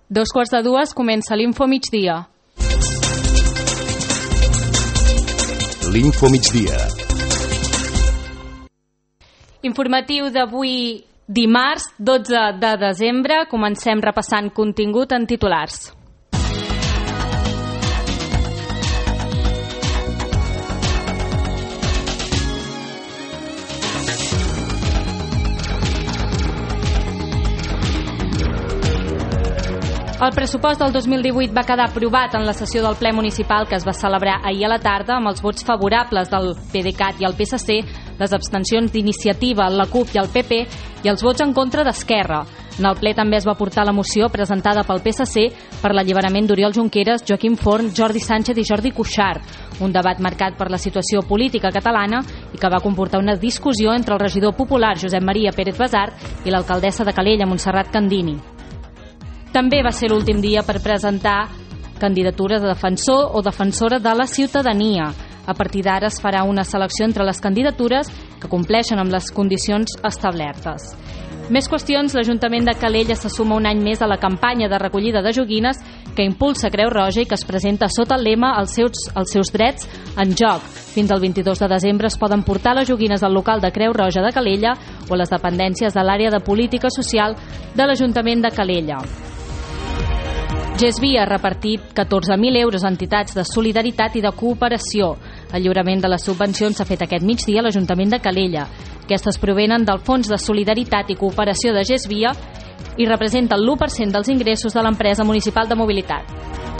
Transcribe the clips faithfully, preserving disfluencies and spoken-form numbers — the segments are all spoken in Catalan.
Dos quarts de dues comença l'Info Migdia. L'Info Migdia. Informatiu d'avui dimarts, dotze de desembre. Comencem repassant contingut en titulars. El pressupost del dos mil divuit va quedar aprovat en la sessió del ple municipal que es va celebrar ahir a la tarda amb els vots favorables del PDeCAT i el P S C, les abstencions d'Iniciativa, la CUP i el P P i els vots en contra d'Esquerra. En el ple també es va portar la moció presentada pel P S C per l'alliberament d'Oriol Junqueras, Joaquim Forn, Jordi Sánchez i Jordi Cuixart, un debat marcat per la situació política catalana i que va comportar una discussió entre el regidor popular Josep Maria Pérez Basart i l'alcaldessa de Calella, Montserrat Candini. També va ser l'últim dia per presentar candidatures de defensor o defensora de la ciutadania. A partir d'ara es farà una selecció entre les candidatures que compleixen amb les condicions establertes. Més qüestions, l'Ajuntament de Calella se suma un any més a la campanya de recollida de joguines que impulsa Creu Roja i que es presenta sota el lema Els seus, els seus drets en joc. Fins al vint-i-dos de desembre es poden portar les joguines al local de Creu Roja de Calella o a les dependències de l'àrea de política social de l'Ajuntament de Calella. GESVI ha repartit catorze mil euros a entitats de solidaritat i de cooperació. El lliurament de les subvencions s'ha fet aquest migdia a l'Ajuntament de Calella. Aquestes provenen del Fons de Solidaritat i Cooperació de GESVI i representen l'u per cent dels ingressos de l'empresa municipal de mobilitat.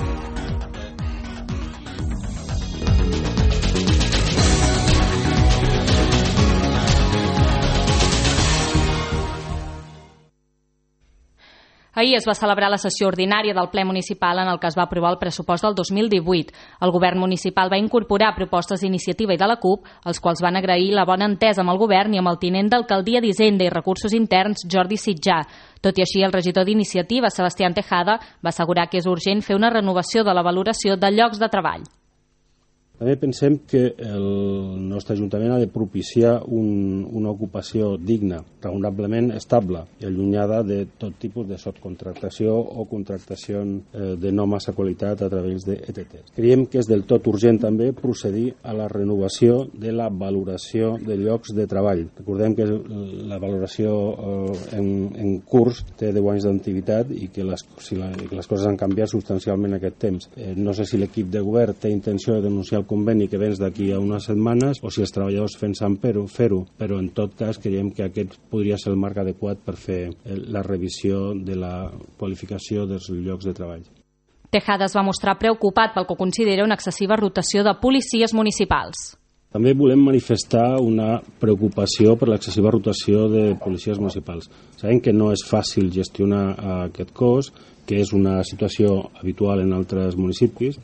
Ahir es va celebrar la sessió ordinària del ple municipal en el que es va aprovar el pressupost del dos mil divuit. El govern municipal va incorporar propostes d'Iniciativa i de la CUP, els quals van agrair la bona entesa amb el govern i amb el tinent d'Alcaldia d'Hisenda i Recursos Interns, Jordi Sitjà. Tot i així, el regidor d'Iniciativa, Sebastián Tejada, va assegurar que és urgent fer una renovació de la valoració de llocs de treball. També pensem que el nostre Ajuntament ha de propiciar un, una ocupació digna, raonablement estable i allunyada de tot tipus de subcontractació o contractació eh, de no massa qualitat a través d'E T T. Creiem que és del tot urgent també procedir a la renovació de la valoració de llocs de treball. Recordem que la valoració eh, en, en curs té deu anys d'antiguitat i que les, si la, que les coses han canviat substancialment en aquest temps. Eh, no sé si l'equip de govern té intenció de denunciar el conveni que vens d'aquí a unes setmanes o si els treballadors pensen fer-ho, però en tot cas creiem que aquest podria ser el marc adequat per fer la revisió de la qualificació dels llocs de treball. Tejada es va mostrar preocupat pel que considera una excessiva rotació de policies municipals. També volem manifestar una preocupació per l'excessiva rotació de policies municipals. Sabem que no és fàcil gestionar aquest cos, que és una situació habitual en altres municipis,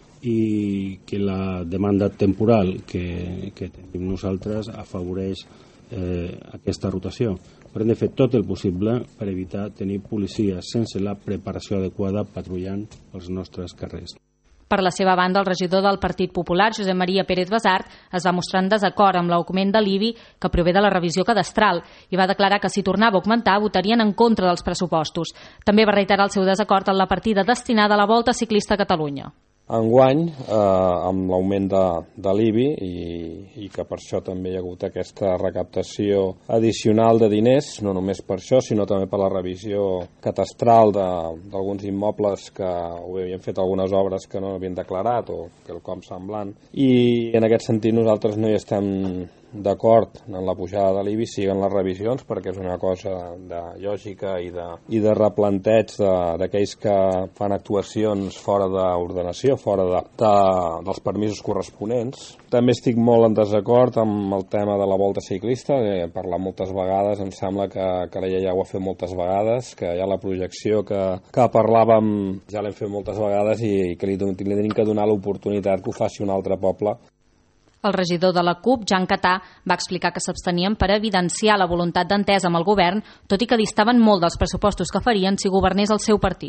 i que la demanda temporal que, que tenim nosaltres afavoreix eh, aquesta rotació. Però hem de fer tot el possible per evitar tenir policies sense la preparació adequada patrullant els nostres carrers. Per la seva banda, el regidor del Partit Popular, Josep Maria Pérez Basart, es va mostrar en desacord amb l'augment de l'I B I que prové de la revisió cadastral i va declarar que si tornava a augmentar votarien en contra dels pressupostos. També va reiterar el seu desacord en la partida destinada a la Volta Ciclista a Catalunya. Enguany, eh, amb l'augment de, de l'I B I i, i que per això també hi ha hagut aquesta recaptació addicional de diners, no només per això, sinó també per la revisió catastral d'alguns immobles que ho havien fet algunes obres que no havien declarat o quelcom semblant. I en aquest sentit nosaltres no hi estem d'acord en la pujada de l'I B I, siguen les revisions, perquè és una cosa de lògica i de, i de replanteig d'aquells que fan actuacions fora d'ordenació, fora de, de, dels permisos corresponents. També estic molt en desacord amb el tema de la Volta Ciclista, he parlat moltes vegades, em sembla que, que la ja ho ha fet moltes vegades, que ja la projecció que, que parlàvem ja l'hem fet moltes vegades i que li, li tenim que donar l'oportunitat que ho faci un altre poble. El regidor de la CUP, Jan Catà, va explicar que s'abstenien per evidenciar la voluntat d'entesa amb el govern, tot i que distaven molt dels pressupostos que farien si governés el seu partit.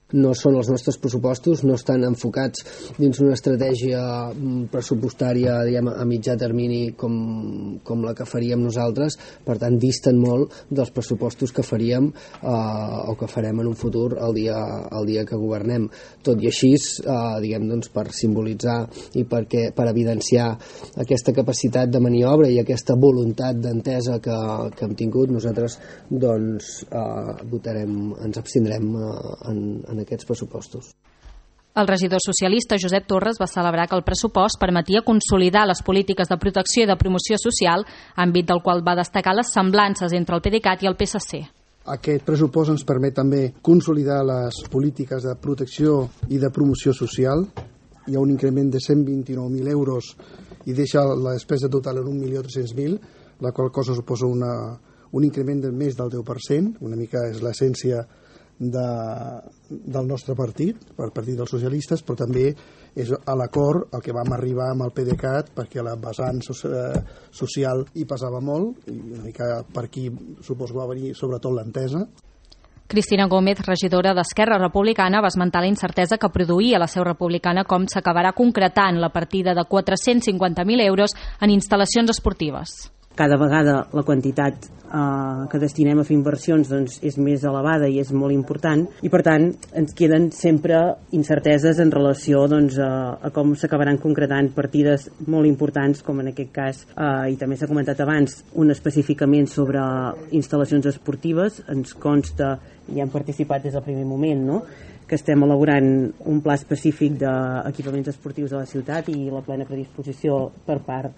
no són els nostres pressupostos, no estan enfocats dins una estratègia pressupostària, diguem, a mitjà termini com, com la que faríem nosaltres, per tant disten molt dels pressupostos que faríem eh, o que farem en un futur el dia, el dia que governem. Tot i així, eh, diguem, doncs, per simbolitzar i perquè, per evidenciar aquesta capacitat de maniobra i aquesta voluntat d'entesa que, que hem tingut, nosaltres doncs, eh, votarem, ens abstindrem eh, en, en aquests pressupostos. El regidor socialista Josep Torres va celebrar que el pressupost permetia consolidar les polítiques de protecció i de promoció social, àmbit del qual va destacar les semblances entre el PDeCAT i el P S C. Aquest pressupost ens permet també consolidar les polítiques de protecció i de promoció social. Hi ha un increment de cent vint-i-nou mil euros i deixa la despesa total en un milió tres-cents mil, la qual cosa suposa una, un increment de més del deu per cent, una mica és l'essència de, del nostre partit, el Partit dels Socialistes, però també és a l'acord el que vam arribar amb el PDeCAT, perquè la vessant social hi pesava molt, i una mica per aquí suposo que va venir sobretot l'entesa. Cristina Gómez, regidora d'Esquerra Republicana, va esmentar la incertesa que produïa la seu republicana com s'acabarà concretant la partida de quatre-cents cinquanta mil euros en instal·lacions esportives. Cada vegada la quantitat eh, que destinem a fer inversions doncs, és més elevada i és molt important i per tant ens queden sempre incerteses en relació doncs, a, a com s'acabaran concretant partides molt importants com en aquest cas eh, i també s'ha comentat abans un específicament sobre instal·lacions esportives. Ens consta i hem participat des del primer moment, no?, que estem elaborant un pla específic d'equipaments esportius de la ciutat i la plena predisposició per part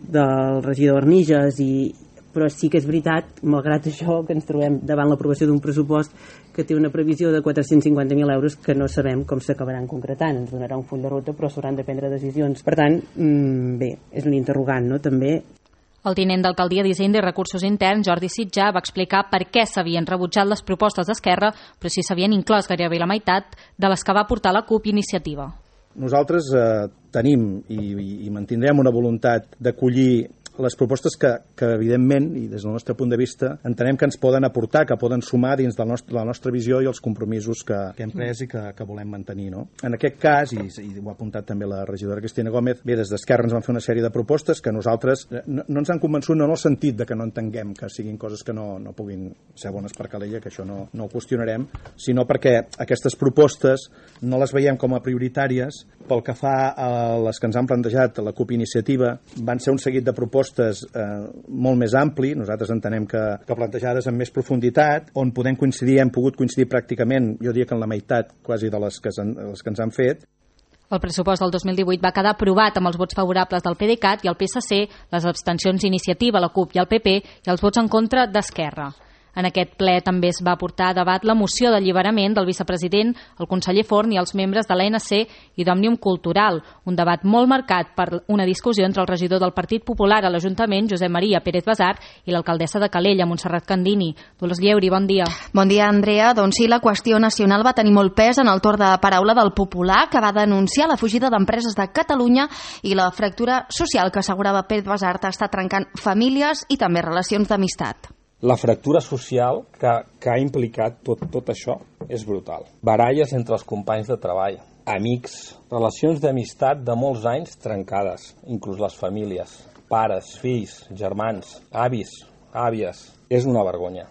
del regidor Arniges, i, però sí que és veritat, malgrat això, que ens trobem davant l'aprovació d'un pressupost que té una previsió de quatre-cents cinquanta mil euros que no sabem com s'acabaran concretant. Ens donarà un full de ruta, però s'hauran de prendre decisions. Per tant, mmm, bé, és un interrogant, no?, també. El tinent d'alcaldia d'Hisenda i Recursos Interns, Jordi Sitjà, va explicar per què s'havien rebutjat les propostes d'Esquerra, però sí s'havien inclòs gairebé la meitat de les que va portar la CUP Iniciativa. Nosaltres eh, tenim i, i mantindrem una voluntat d'acollir les propostes que, que evidentment, i des del nostre punt de vista, entenem que ens poden aportar, que poden sumar dins de la nostra, la nostra visió i els compromisos que, que hem pres i que, que volem mantenir, no? En aquest cas, i, i ho ha apuntat també la regidora Cristina Gómez, bé, des d'Esquerra ens van fer una sèrie de propostes que nosaltres no, no ens han convençut, no en el sentit de que no entenguem que siguin coses que no, no puguin ser bones per Calella, que això no, no ho qüestionarem, sinó perquè aquestes propostes no les veiem com a prioritàries. Pel que fa a les que ens han plantejat la CUP Iniciativa, van ser un seguit de propostes eh, molt més ampli, nosaltres entenem que, que plantejades amb més profunditat, on podem coincidir, hem pogut coincidir pràcticament, jo diria que en la meitat quasi de les que, les que ens han fet. El pressupost del dos mil divuit va quedar aprovat amb els vots favorables del PDeCAT i el P S C, les abstencions d'Iniciativa, la CUP i el P P i els vots en contra d'Esquerra. En aquest ple també es va portar a debat la moció d'alliberament del vicepresident, el conseller Forn i els membres de l'A N C i d'Òmnium Cultural, un debat molt marcat per una discussió entre el regidor del Partit Popular a l'Ajuntament, Josep Maria Pérez Basar, i l'alcaldessa de Calella, Montserrat Candini. Dolors Lleuri, bon dia. Bon dia, Andrea. Doncs sí, la qüestió nacional va tenir molt pes en el torn de paraula del Popular, que va denunciar la fugida d'empreses de Catalunya i la fractura social que assegurava Pérez Basar està trencant famílies i també relacions d'amistat. La fractura social que, que ha implicat tot, tot això és brutal. Baralles entre els companys de treball, amics, relacions d'amistat de molts anys trencades, inclús les famílies, pares, fills, germans, avis, àvies. És una vergonya.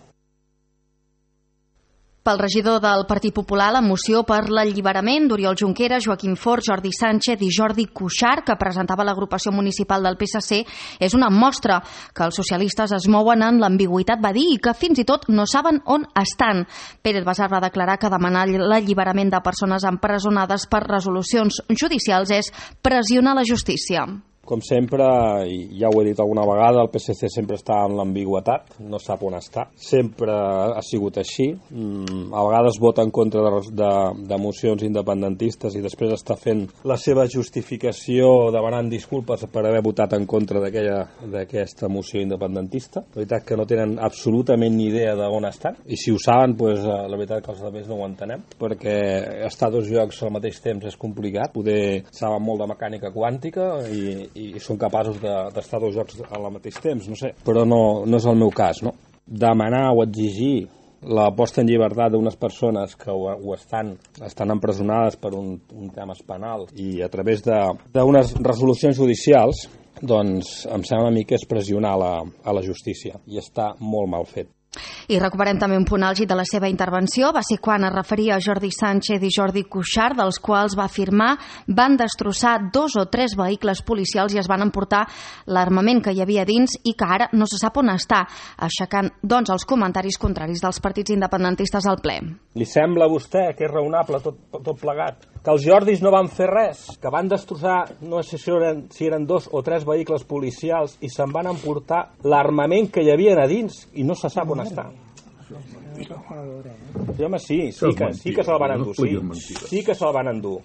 Pel regidor del Partit Popular, la moció per l'alliberament d'Oriol Junqueras, Joaquim Forn, Jordi Sánchez i Jordi Cuixart, que presentava l'agrupació municipal del P S C, és una mostra que els socialistes es mouen en l'ambigüitat, va dir, i que fins i tot no saben on estan. Pérez Basar va declarar que demanar l'alliberament de persones empresonades per resolucions judicials és pressionar la justícia. Com sempre, i ja ho he dit alguna vegada, el P S C sempre està en l'ambigüitat, no sap on està. Sempre ha sigut així. A vegades vota en contra de, de, de mocions independentistes i després està fent la seva justificació demanant disculpes per haver votat en contra d'aquesta moció independentista. La veritat que no tenen absolutament ni idea d'on estan. I si ho saben, doncs, la veritat que els altres no ho entenem, perquè estar a dos llocs al mateix temps és complicat. Poder saben molt de mecànica quàntica i i són capaços d'estar dos jocs al mateix temps, no sé, però no, no és el meu cas, no? Demanar o exigir la posta en llibertat d'unes persones que ho, ho estan, estan empresonades per un, un tema penal i a través d'unes resolucions judicials, doncs em sembla a mi que és pressionar la, a la justícia i està molt mal fet. I recuperem també un punt àlgid de la seva intervenció. Va ser quan es referia a Jordi Sánchez i Jordi Cuixart, dels quals va afirmar van destrossar dos o tres vehicles policials i es van emportar l'armament que hi havia dins i que ara no se sap on està, aixecant doncs els comentaris contraris dels partits independentistes al ple. Li sembla a vostè que és raonable tot, tot plegat? Que els Jordis no van fer res? Que van destrossar, no sé si eren, si eren dos o tres vehicles policials i se'n van emportar l'armament que hi havia a dins i no se sap on està? Sí, home, sí, sí que, sí que se'l van endur, sí, sí que se'l van endur.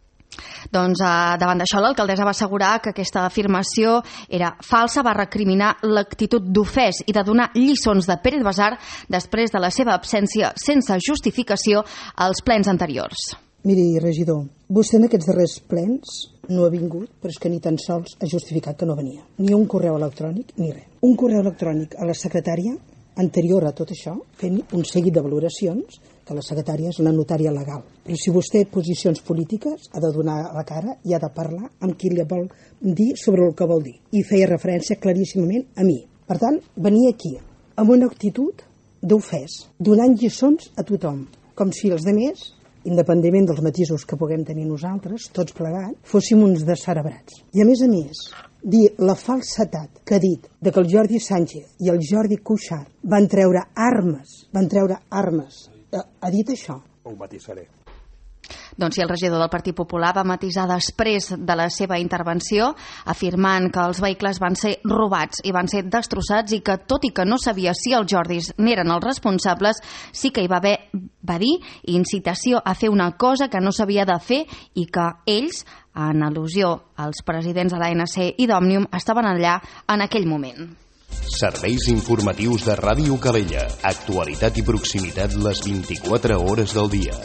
Doncs eh, davant d'això l'alcaldessa va assegurar que aquesta afirmació era falsa, va recriminar l'actitud d'ofès i de donar lliçons de Pérez Basar després de la seva absència sense justificació als plens anteriors. Miri, regidor, vostè en aquests darrers plens no ha vingut, però és que ni tan sols ha justificat que no venia. Ni un correu electrònic, ni res. Un correu electrònic a la secretària anterior a tot això, fent un seguit de valoracions, que la secretària és la notària legal. Però si vostè té posicions polítiques, ha de donar la cara i ha de parlar amb qui li vol dir sobre el que vol dir. I feia referència claríssimament a mi. Per tant, venia aquí amb una actitud d'ofès, donant lliçons a tothom, com si els altres, independentment dels matisos que puguem tenir nosaltres, tots plegats, fóssim uns descerebrats. I a més a més, dir la falsetat que ha dit de que el Jordi Sánchez i el Jordi Cuixart van treure armes, van treure armes, ha dit això? Ho matisaré. Doncs sí, el regidor del Partit Popular va matisar després de la seva intervenció, afirmant que els vehicles van ser robats i van ser destrossats i que, tot i que no sabia si els Jordis n'eren els responsables, sí que hi va haver, va dir, incitació a fer una cosa que no s'havia de fer i que ells, en al·lusió als presidents de l'A N C i d'Òmnium, estaven allà en aquell moment. Serveis informatius de Ràdio Calella. Actualitat i proximitat les vint-i-quatre hores del dia.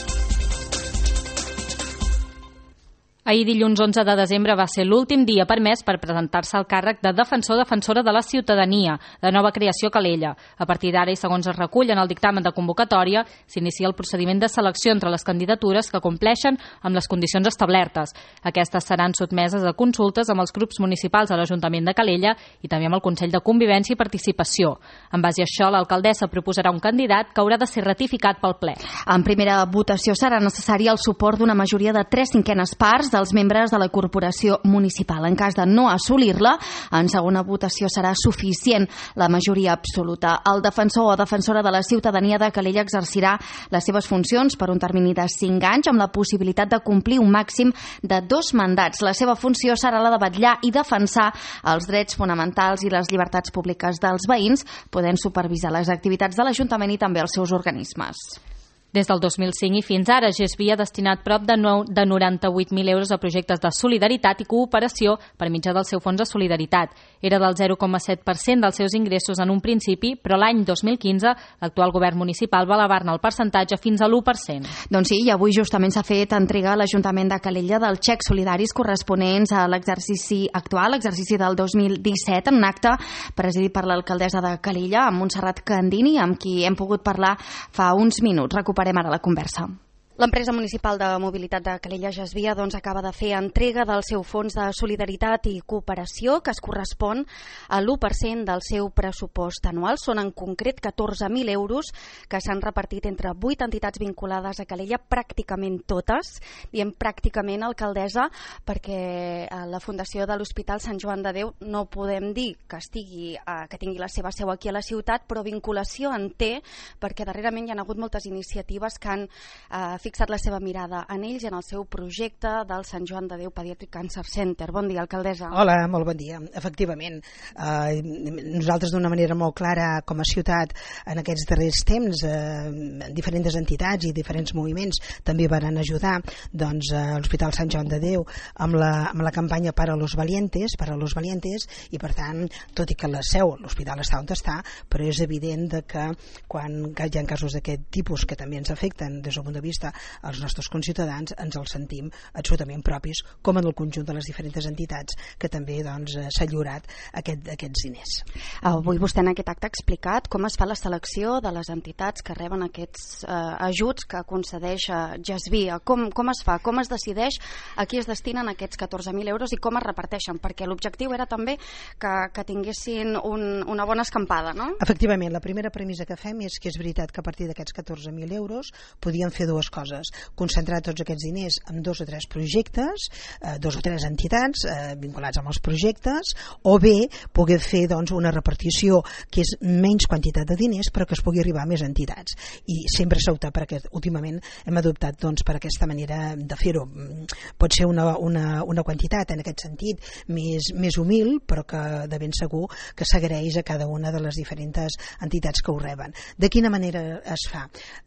Ahir, dilluns onze de desembre, va ser l'últim dia permès per presentar-se al càrrec de defensor o defensora de la ciutadania, de nova creació a Calella. A partir d'ara, i segons es recull en el dictamen de convocatòria, s'inicia el procediment de selecció entre les candidatures que compleixen amb les condicions establertes. Aquestes seran sotmeses a consultes amb els grups municipals de l'Ajuntament de Calella i també amb el Consell de Convivència i Participació. En base a això, l'alcaldessa proposarà un candidat que haurà de ser ratificat pel ple. En primera votació serà necessari el suport d'una majoria de tres cinquenes parts dels membres de la corporació municipal. En cas de no assolir-la, en segona votació serà suficient la majoria absoluta. El defensor o defensora de la ciutadania de Calella exercirà les seves funcions per un termini de cinc anys amb la possibilitat de complir un màxim de dos mandats. La seva funció serà la de vetllar i defensar els drets fonamentals i les llibertats públiques dels veïns, podent supervisar les activitats de l'Ajuntament i també els seus organismes. Des del dos mil cinc i fins ara, GESBI ha destinat prop de noranta-vuit mil euros a projectes de solidaritat i cooperació per mitjà del seu fons de solidaritat. Era del zero coma set per cent dels seus ingressos en un principi, però l'any dos mil quinze l'actual govern municipal va elevar-ne el percentatge fins a l'u per cent. Doncs sí, i avui justament s'ha fet entrega a l'Ajuntament de Calella dels xecs solidaris corresponents a l'exercici actual, l'exercici del dos mil disset, en un acte presidit per l'alcaldessa de Calella, Montserrat Candini, amb qui hem pogut parlar fa uns minuts. Recuperem ara la conversa. L'empresa municipal de mobilitat de Calella Gesvia doncs, acaba de fer entrega del seu fons de solidaritat i cooperació, que es correspon a l'u per cent del seu pressupost anual. Són en concret catorze mil euros que s'han repartit entre vuit entitats vinculades a Calella, pràcticament totes, diem pràcticament, alcaldessa, perquè a la Fundació de l'Hospital Sant Joan de Déu no podem dir que, estigui, que tingui la seva seu aquí a la ciutat, però vinculació en té, perquè darrerament hi ha hagut moltes iniciatives que han eh, fixat la seva mirada en ells i en el seu projecte del Sant Joan de Déu Pediatric Cancer Center. Bon dia, alcaldessa. Hola, molt bon dia. Efectivament, eh, nosaltres d'una manera molt clara com a ciutat en aquests darrers temps, eh, diferents entitats i diferents moviments també van ajudar doncs, a l'Hospital Sant Joan de Déu amb la, amb la campanya Para los Valientes, Para los Valientes, i per tant, tot i que la seu, l'hospital està on està, però és evident de que quan hi ha casos d'aquest tipus que també ens afecten des del punt de vista els nostres conciutadans ens els sentim absolutament propis, com en el conjunt de les diferents entitats que també doncs, s'ha lliurat aquest, aquests diners. Avui vostè en aquest acte ha explicat com es fa la selecció de les entitats que reben aquests eh, ajuts que concedeix eh, Gesvia. Com, com es fa? Com es decideix a qui es destinen aquests catorze mil euros i com es reparteixen? Perquè l'objectiu era també que, que tinguessin un, una bona escampada, no? Efectivament, la primera premissa que fem és que és veritat que a partir d'aquests catorze mil euros podien fer dues coses. Concentrar tots aquests diners en dos o tres projectes, eh, dos o tres entitats eh, vinculats amb els projectes, o bé poder fer doncs, una repartició que és menys quantitat de diners però que es pugui arribar a més entitats. I sempre s'ha optat per aquest, últimament hem adoptat doncs, per aquesta manera de fer-ho. Pot ser una, una, una quantitat en aquest sentit més, més humil, però que de ben segur que s'agraeix a cada una de les diferents entitats que ho reben. De quina manera es fa?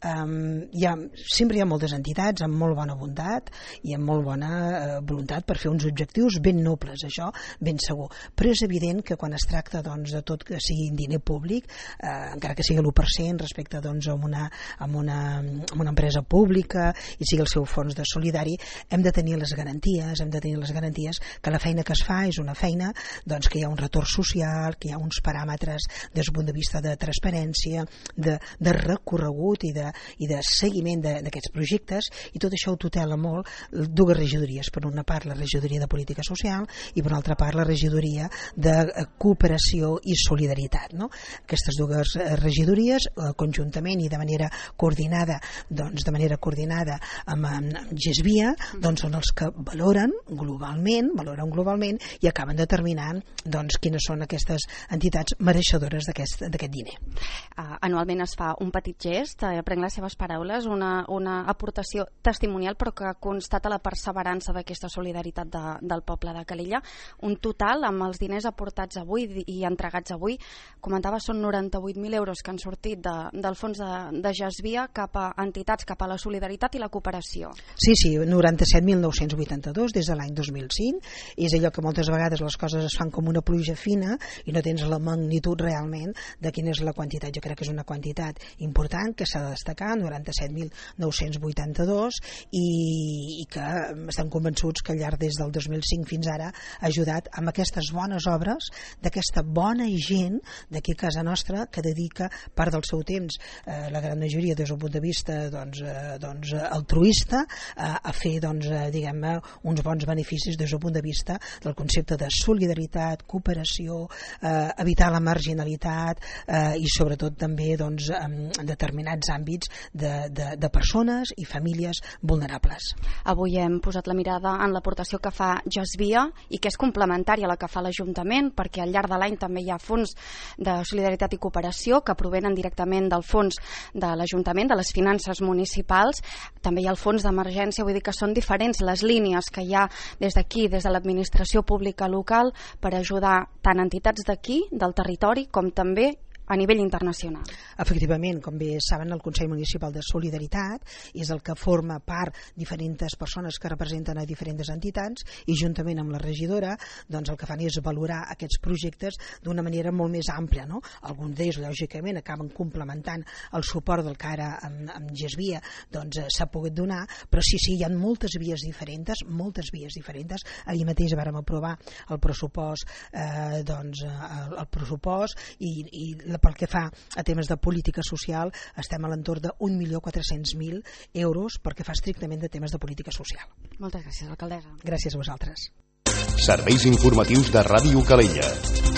Um, hi ha, sempre hi ha moltes entitats amb molt bona bondat i amb molt bona uh, voluntat per fer uns objectius ben nobles, això ben segur. Però és evident que quan es tracta doncs, de tot que sigui diner públic, eh, encara que sigui l'u per cent respecte doncs, a, una, a, una, a una empresa pública i sigui el seu fons de solidari, hem de tenir les garanties, hem de tenir les garanties que la feina que es fa és una feina doncs, que hi ha un retorn social, que hi ha uns paràmetres des del punt de vista de transparència, de, de recorregut i de, i de seguiment d'aquests projectes, i tot això ho tutela molt dues regidories. Per una part la regidoria de política social i per una altra part la regidoria de cooperació i solidaritat. No? Aquestes dues regidories eh, conjuntament i de manera coordinada, doncs, de manera coordinada amb, amb Gesvia, doncs, són els que valoren globalment, valoren globalment i acaben determinant doncs, quines són aquestes entitats mereixedores d'aquest diner. Uh, anualment es fa un petit gest, eh, prenc les seves paraules, una, una aportació testimonial però que constata la perseverança d'aquesta solidaritat de, del poble de Calella. Un total amb els diners aportats avui i entregats avui, comentava, són noranta-vuit mil euros que han sortit de, del fons de, de Gesvia cap a entitats, cap a la solidaritat i la cooperació. Sí, sí, noranta-set mil nou-cents vuitanta-dos des de l'any dos mil cinc. És allò que moltes vegades les coses es fan com una pluja fina i no tens la magnitud realment de quina és la quantitat. Jo crec que és una quantitat important que s'ha de destacar, noranta-set mil nou-cents vuitanta-dos, i, i que estem convençuts que al llarg des del dos mil cinc fins ara ha ajudat amb aquestes bones obres d'aquesta bona gent d'aquí a casa nostra que dedica part del seu temps, eh, la gran majoria des del punt de vista doncs, eh, doncs, altruista, eh, a fer doncs, eh, diguem-ne, uns bons beneficis des del punt de vista del concepte de solidaritat, cooperació, eh, evitar la marginalitat eh, i sobretot també doncs, en determinats àmbits de, de, de persones i famílies vulnerables. Avui hem posat la mirada en l'aportació que fa Gesvia i que és complementària a la que fa l'Ajuntament, perquè al llarg de l'any també hi ha fons de solidaritat i cooperació que provenen directament del fons de l'Ajuntament, de les finances municipals. També hi ha el fons d'emergència, vull dir que són diferents les línies que hi ha des d'aquí, des de l'administració pública local, per ajudar tant entitats d'aquí, del territori, com també a nivell internacional. Efectivament, com bé saben, el Consell Municipal de Solidaritat és el que forma part diferents persones que representen a diferents entitats i juntament amb la regidora doncs el que fan és valorar aquests projectes d'una manera molt més àmplia. No? Alguns d'ells, lògicament, acaben complementant el suport del que ara amb, amb Gesvia doncs, s'ha pogut donar, però sí, sí, hi ha moltes vies diferents, moltes vies diferents. Ahir mateix vàrem aprovar el pressupost, eh, doncs, el, el pressupost i, i pel que fa a temes de política social estem a l'entorn d'un milió quatre-cents mil euros perquè fa estrictament de temes de política social. Moltes gràcies, alcaldessa. Gràcies a vosaltres. Serveis informatius de Ràdio Calella.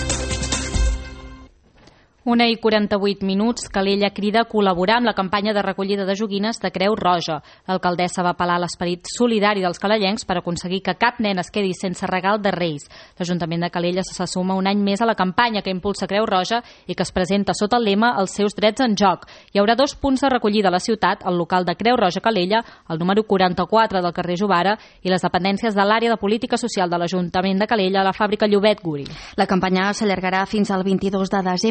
Una i quaranta-vuit minuts, Calella crida a col·laborar amb la campanya de recollida de joguines de Creu Roja. L'alcaldessa va apel·lar a l'esperit solidari dels calellencs per aconseguir que cap nen es quedi sense regal de Reis. L'Ajuntament de Calella se suma un any més a la campanya que impulsa Creu Roja i que es presenta sota el lema Els seus drets en joc. Hi haurà dos punts de recollida a la ciutat, el local de Creu Roja Calella, el número quaranta-quatre del carrer Jovara, i les dependències de l'àrea de política social de l'Ajuntament de Calella a la fàbrica Llobet Guri. La campanya s'allargarà fins al vint-i-dos de desembre. Demà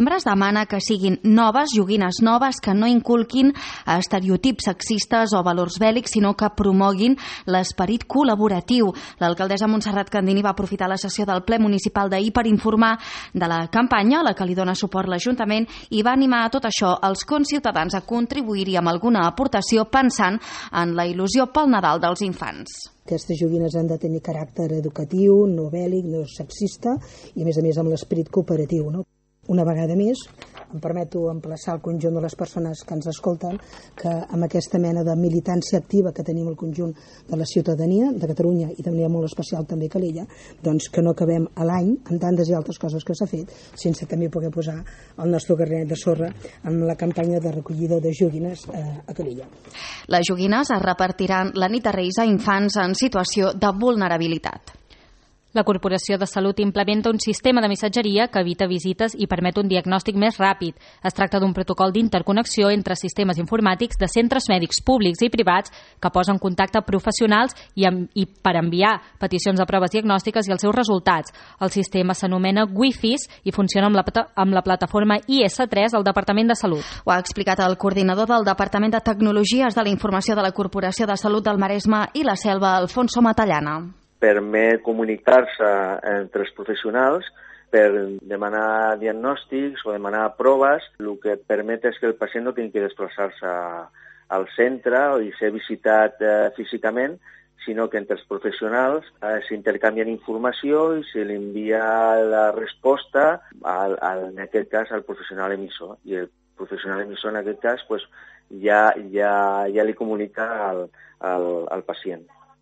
demana que siguin noves, joguines noves, que no inculquin estereotips sexistes o valors bèl·lics, sinó que promoguin l'esperit col·laboratiu. L'alcaldessa Montserrat Candini va aprofitar la sessió del ple municipal d'ahir per informar de la campanya a la que li dona suport l'Ajuntament i va animar a tot això els conciutadans a contribuir-hi amb alguna aportació pensant en la il·lusió pel Nadal dels infants. Aquestes joguines han de tenir caràcter educatiu, no bèl·lic, no sexista i a més a més amb l'esperit cooperatiu, no? Una vegada més, em permeto emplaçar el conjunt de les persones que ens escolten que amb aquesta mena de militància activa que tenim el conjunt de la ciutadania de Catalunya i de manera molt especial també Calella, doncs que no acabem a l'any amb tantes i altres coses que s'ha fet sense també poder posar el nostre granet de sorra amb la campanya de recollida de joguines a Calella. Les joguines es repartiran la nit de Reis a infants en situació de vulnerabilitat. La Corporació de Salut implementa un sistema de missatgeria que evita visites i permet un diagnòstic més ràpid. Es tracta d'un protocol d'interconnexió entre sistemes informàtics de centres mèdics públics i privats que posa en contacte professionals i, amb, i per enviar peticions de proves diagnòstiques i els seus resultats. El sistema s'anomena Wi-Fi i funciona amb la, amb la plataforma I S tres al Departament de Salut. Ho ha explicat el coordinador del Departament de Tecnologies de la Informació de la Corporació de Salut del Maresme i la Selva, Alfonso Matallana. Permet comunicar-se entre els professionals per demanar diagnòstics o demanar proves. El que permet és que el pacient no tingui que desplaçar-se al centre i ser visitat eh, físicament, sinó que entre els professionals eh, s'intercanvien informació i se li envia la resposta, al, al, en aquest cas, al professional emissor. I el professional emissor, en aquest cas, pues, ja, ja, ja li comunica al, al, al pacient.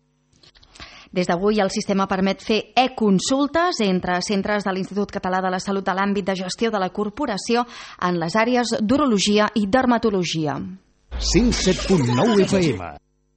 Des d'avui el sistema permet fer e-consultes entre centres de l'Institut Català de la Salut de l'àmbit de gestió de la corporació en les àrees d'urologia i dermatologia. cent set punt nou F M.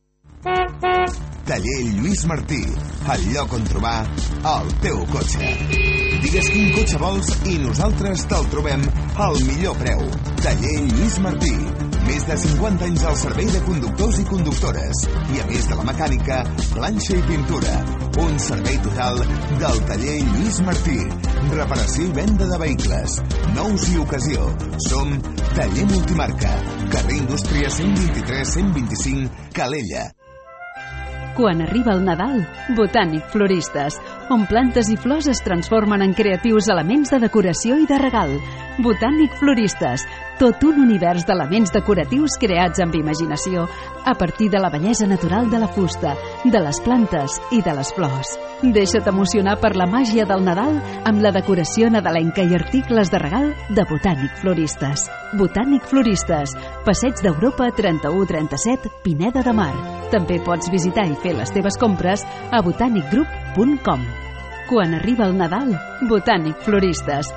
Taller Lluís Martí, el lloc on trobar el teu cotxe. Digues quin cotxe vols i nosaltres te'l trobem al millor preu. Taller Lluís Martí. Més de cinquanta anys al servei de conductors i conductores. I a més de la mecànica, planxa i pintura. Un servei total del taller Lluís Martí. Reparació i venda de vehicles. Nous i ocasió. Som Taller Multimarca. Carrer Indústria cent vint-i-tres cent vint-i-cinc, Calella. Quan arriba el Nadal, Botànic Floristes, on plantes i flors es transformen en creatius elements de decoració i de regal. Botànic Floristes, tot un univers d'elements decoratius creats amb imaginació a partir de la bellesa natural de la fusta, de les plantes i de les flors. Deixa't emocionar per la màgia del Nadal amb la decoració nadalenca i articles de regal de Botànic Floristes. Botànic Floristes, Passeig d'Europa trenta-u trenta-set, Pineda de Mar. També pots visitar i fer les teves compres a botànic group punt com. Quan arriba el Nadal, Botànic Floristes.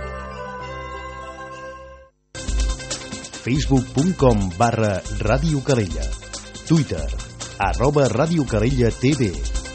facebook punt com barra Ràdio Calella. Twitter, arroba Ràdio Calella T V.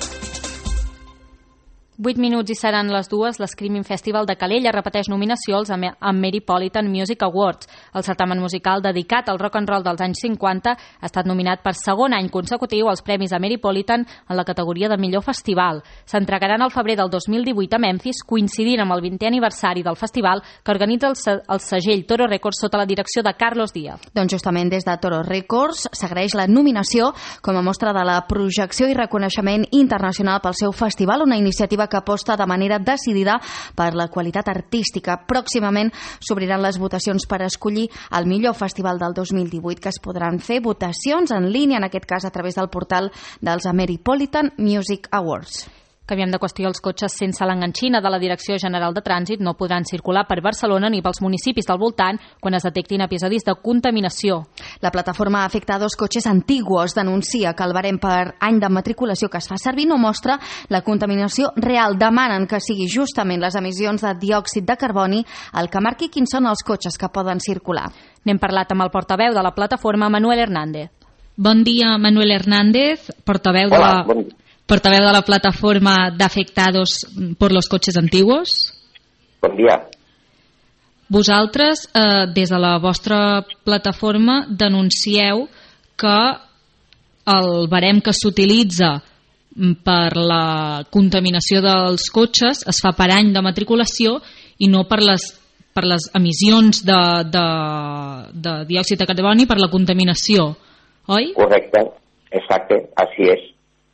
vuit minuts i seran les dues. L'Screaming Festival de Calella repeteix nominacions amb Metropolitan Music Awards. El certamen musical dedicat al rock and roll dels anys cinquanta ha estat nominat per segon any consecutiu als Premis Metropolitan en la categoria de millor festival. S'entregaran al febrer del dos mil divuit a Memphis, coincidint amb el vintè aniversari del festival que organitza el, se el segell Toro Records sota la direcció de Carlos Díaz. Doncs justament des de Toro Records s'agraeix la nominació com a mostra de la projecció i reconeixement internacional pel seu festival, una iniciativa que aposta de manera decidida per la qualitat artística. Pròximament s'obriran les votacions per escollir el millor festival del dos mil divuit, que es podran fer votacions en línia, en aquest cas a través del portal dels Metropolitan Music Awards. Canviem de qüestió. Els cotxes sense l'enganxina de la Direcció General de Trànsit no podran circular per Barcelona ni pels municipis del voltant quan es detectin episodis de contaminació. La plataforma Afectados Cotxes Antiguos denuncia que el barem per any de matriculació que es fa servir no mostra la contaminació real. Demanen que sigui justament les emissions de diòxid de carboni el que marqui quins són els cotxes que poden circular. N'hem parlat amb el portaveu de la plataforma, Manuel Hernández. Bon dia, Manuel Hernández, portaveu de la... Bon dia. Portaveu de la plataforma d'afectados por los coches antiguos. Bon dia. Vosaltres, eh, des de la vostra plataforma, denuncieu que el barem que s'utilitza per la contaminació dels cotxes es fa per any de matriculació i no per les per les emissions de, de, de diòxid de carboni, per la contaminació, oi? Correcte, exacte, així és.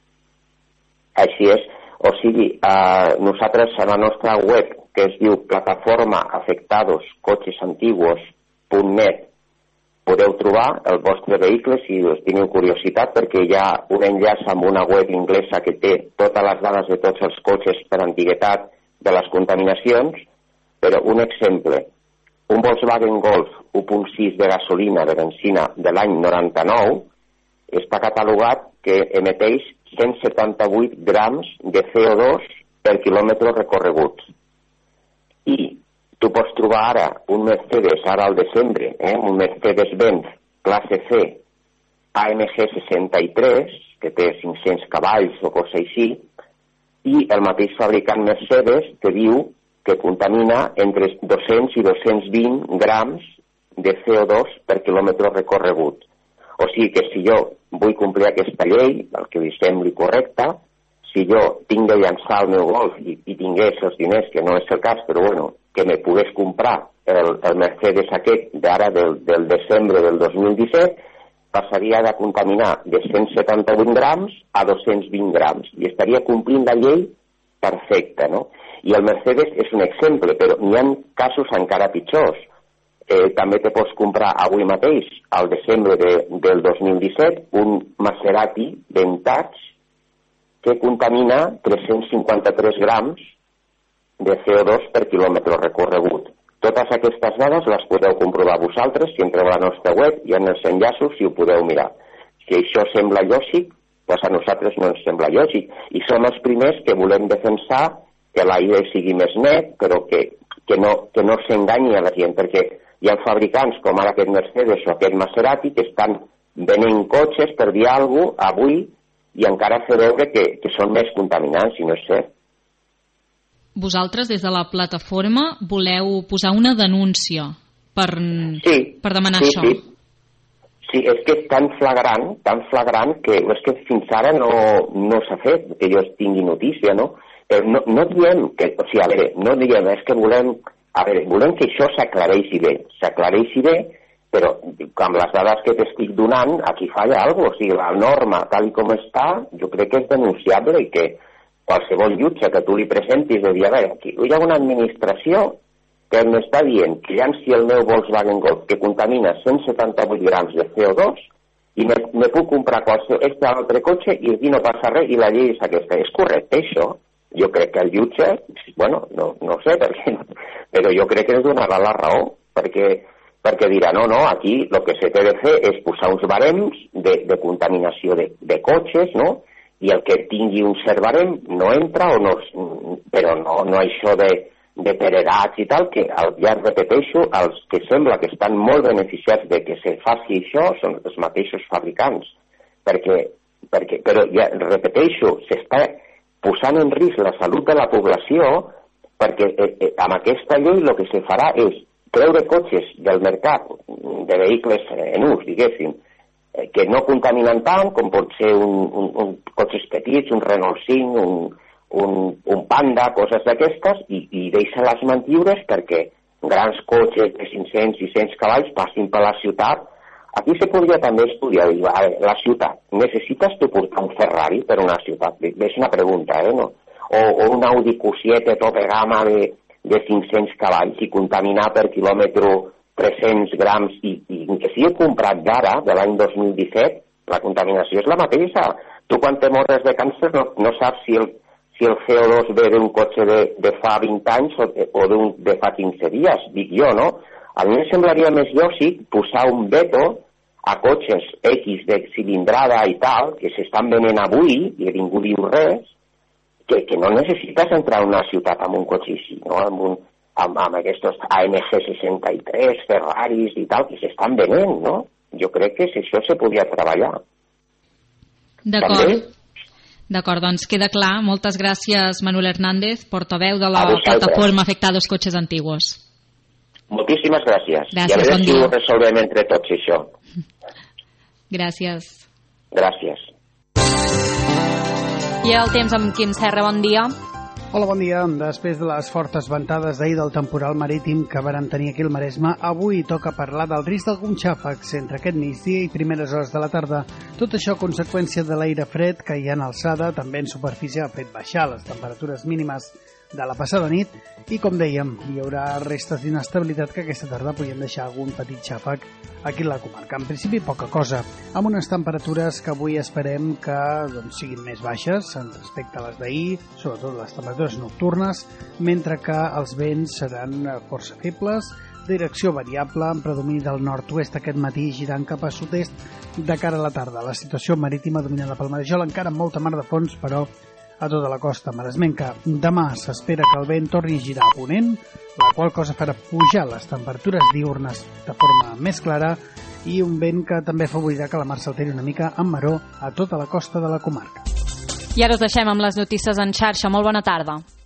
Així és. O sigui, eh, nosaltres a la nostra web, que es diu plataforma afectados coches antiguos punt net, podeu trobar el vostre vehicle si us teniu curiositat, perquè hi ha un enllaç amb una web inglesa que té totes les dades de tots els cotxes per antiguitat de les contaminacions. Però un exemple, un Volkswagen Golf u punt sis de gasolina, de benzina, de l'any noranta-nou, està catalogat que emeteix cent setanta-vuit grams de C O dos per quilòmetre recorregut. I tu pots trobar ara un Mercedes, ara al desembre, eh, un Mercedes-Benz classe C A M G seixanta-tres, que té cinc-cents cavalls o cosa així, i el mateix fabricant Mercedes te diu que contamina entre dos-cents i dos-cents vint grams de C O dos per quilòmetre recorregut. O sigui que si jo vull complir aquesta llei, el que li sembli correcte, si jo tinc de llançar el meu Golf i, i tingués els diners, que no és el cas, però bueno, que me pogués comprar el, el Mercedes aquest d'ara del, del desembre del dos mil disset, passaria de contaminar de cent setanta-vuit grams a dos-cents vint grams i estaria complint la llei perfecta, no? I el Mercedes és un exemple, però n'hi ha casos encara pitjors. Eh, també te pots comprar avui mateix, al desembre de, del dos mil disset, un Maserati Vintage que contamina tres-cents cinquanta-tres grams de C O dos per quilòmetre recorregut. Totes aquestes dades les podeu comprovar vosaltres si entreu a la nostra web i en els enllaços si ho podeu mirar. Si això sembla lògic, doncs a nosaltres no ens sembla lògic. I som els primers que volem defensar que l'aire sigui més net, però que, que no, que no s'enganyi a la gent, perquè hi ha fabricants com ara aquest Mercedes o aquest Maserati que estan venent cotxes, per dir alguna cosa, avui, i encara fer veure que, que són més contaminants, i no és cert. Vosaltres, des de la plataforma, voleu posar una denúncia per, sí, per demanar sí, això. Sí. Sí, és que és tan flagrant, tan flagrant que és que fins ara no, no s'ha fet que jo tingui notícia, no? Però no, no diem que, o sigui, a veure, no diem, és que volem, a veure, volem que això s'aclareixi bé, s'aclareixi bé, però amb les dades que t'estic donant, aquí falla alguna cosa, o sigui, la norma, tal com està, jo crec que és denunciable i que qualsevol jutge que tu li presentis de dir, a veure, aquí hi ha una administració que m'està dient que llanci el meu Volkswagen Golf, que contamina cent setanta-vuit grams de C O dos, i me, me puc comprar qualsevol este altre cotxe i aquí no passa res i la llei és aquesta. És correcte, això? Jo crec que el jutge, bueno, no, no sé, perquè, però jo crec que ens donarà la raó, perquè, perquè dirà, no, no, aquí el que se té de fer és posar uns barems de, de contaminació de, de cotxes, no?, i el que tingui un cert barem no entra, o no, però no, no això de, de pererats i tal, que ja repeteixo, els que sembla que estan molt beneficiats de que se faci això són els mateixos fabricants, perquè, perquè però ja repeteixo, s'està posant en risc la salut de la població, perquè eh, eh, amb aquesta llei el que se farà és treure cotxes del mercat de vehicles en ús, diguéssim, eh, que no contaminen tant, com pot ser un, un, un cotxes petits, un Renault cinc, un, un, un Panda, coses d'aquestes, i, i deixa-les lliures perquè grans cotxes de cinc-cents, sis-cents cavalls passin per la ciutat. Aquí se podria també estudiar, dir, a veure, la ciutat, necessites tu portar un Ferrari per una ciutat? És una pregunta, eh, no? O, o un Audi Q siete tope gamma de, de cinc-cents cavalls i contaminar per quilòmetre tres-cents grams, i, i que si he comprat d'ara, de l'any dos mil disset, la contaminació és la mateixa. Tu quan te morres de càncer no, no saps si el, si el C O dos ve d'un cotxe de, de fa vint anys o, o d'un de fa quinze dies, dic jo, no? A mi em semblaria més lògic posar un veto a cotxes X de cilindrada i tal, que s'estan venent avui, i ningú diu res, que, que no necessites entrar a una ciutat amb un cotxe així, no? Amb, un, amb, amb aquests A M G seixanta-tres, Ferraris i tal, que s'estan venent, no? Jo crec que si això se podria treballar. D'acord. D'acord, doncs queda clar. Moltes gràcies, Manuel Hernández, portaveu de la plataforma Afectados Cotxes Antiguos. Moltíssimes gràcies. Gràcies, I a veure bon si dia. ho resolvem entre tots, això. Gràcies. Gràcies. I era el temps amb Quim Serra, bon dia. Hola, bon dia. Després de les fortes ventades d'ahir del temporal marítim que varen tenir aquí al Maresme, avui toca parlar del risc d'alguns xàfecs entre aquest migdia i primeres hores de la tarda. Tot això a conseqüència de l'aire fred que hi ha en alçada, també en superfície, ha fet baixar les temperatures mínimes de la passada nit i, com dèiem, hi haurà restes d'inestabilitat que aquesta tarda podrien deixar algun petit xàfec aquí a la comarca. En principi, poca cosa, amb unes temperatures que avui esperem que doncs, siguin més baixes respecte a les d'ahir, sobretot les temperatures nocturnes, mentre que els vents seran força febles, direcció variable, en predomini del nord-oest aquest matí, girant cap a sud-est de cara a la tarda. La situació marítima dominada pel marejol, encara amb molta mar de fons, però a tota la costa maresmenca. Demà s'espera que el vent torni a girar a ponent, la qual cosa farà pujar les temperatures diurnes de forma més clara i un vent que també afavorirà que la mar s'alteri una mica amb maror a tota la costa de la comarca. I ara us deixem amb les notícies en xarxa. Molt bona tarda.